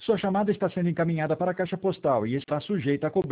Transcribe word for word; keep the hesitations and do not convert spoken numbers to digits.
Sua chamada está sendo encaminhada para a caixa postal e está sujeita a cobrança.